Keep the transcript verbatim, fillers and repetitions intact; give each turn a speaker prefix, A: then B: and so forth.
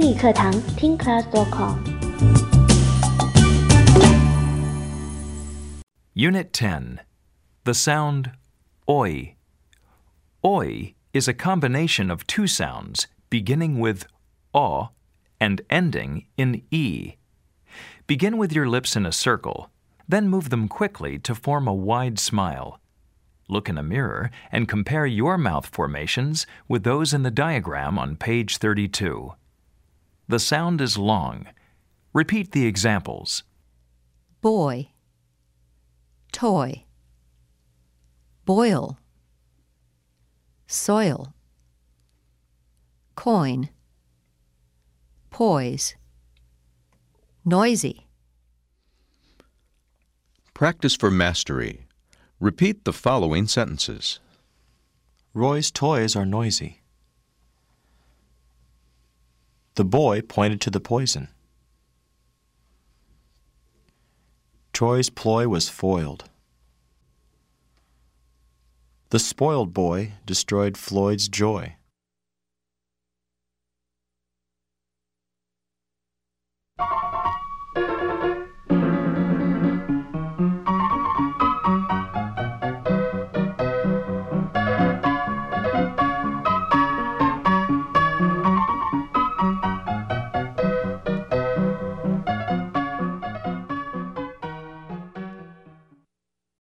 A: 英语课堂听 class dot com。
B: Unit ten. The sound oi. Oi is a combination of two sounds beginning with o and ending in e. Begin with your lips in a circle, then move them quickly to form a wide smile. Look in a mirror and compare your mouth formations with those in the diagram on page thirty-two. The sound is long. Repeat the examples.
C: Boy, toy, boil, soil, coin, poise, noisy.
D: Practice for mastery. Repeat the following sentences.
E: Roy's toys are noisy. The boy pointed to the poison. Troy's ploy was foiled. The spoiled boy destroyed Floyd's joy.